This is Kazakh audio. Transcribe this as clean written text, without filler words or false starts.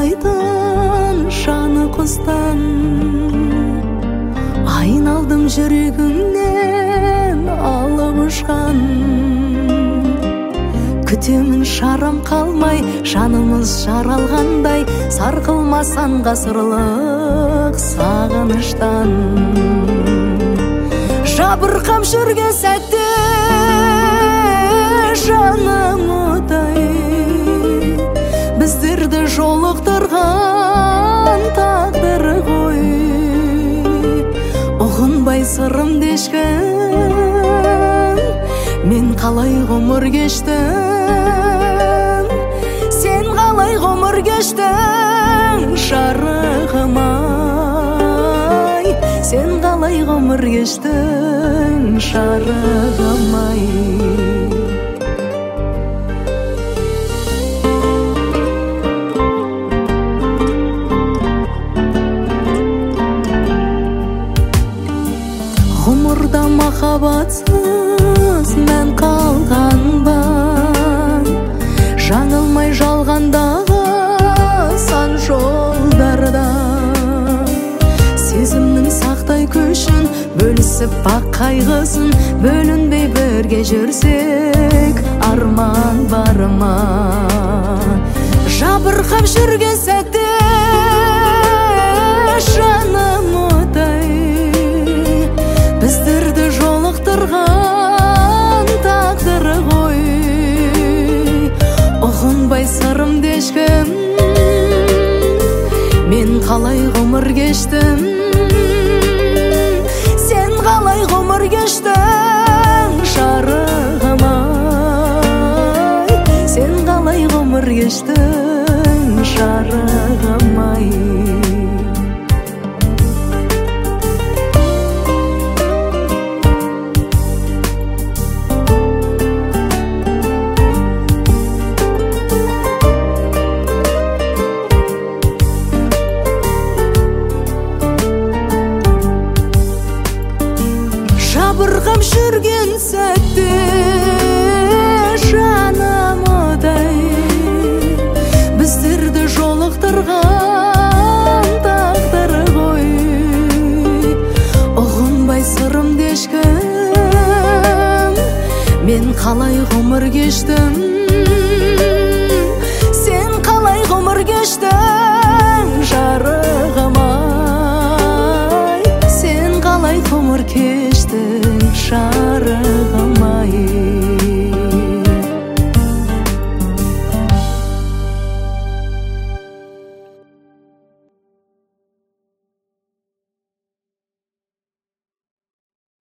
сыйлайтын жаны құстан. Айналдым жүрегімнен алып ұшқан. Күтемін шарам қалмай, жанымыз жаралғандай, сарқылмасан ғасырлық сағыныштан. Жабырқап жүрген сәтте жаным отай, біздерді жолықтырған тағдыр ғой. Ұғынбай сырымды ешкім, мен қалай ғұмыр кештім, сен қалай ғұмыр кештің жарығым-ай, сен қалай ғұмыр кештің жарығым-ай. Ғұмырда махаббатсыз мән қалған ба, жаңылмай жалғандағы сан жолдарда. Сезімнің сақтай күшін, бөлісіп бақ қайғысын, бөлінбей бірге жүрсек арман бар ма? Жабырқап жүрген сәтте жаным отай, біздерді жолықтырған тағдыр ғой. Ұғынбай сырымды ешкім, мен қалай ғұмыр кештім, сен қалай ғұмыр кештің жарығым-ай, сен қалай ғұмыр кештің жарығым-ай. Жабырқап жүрген сәтте жаным отай, біздерді жолықтырған тағдыр ғой. Ұғынбай сырымды ешкім, мен қалай ғұмыр кештім, сен қалай ғұмыр кештің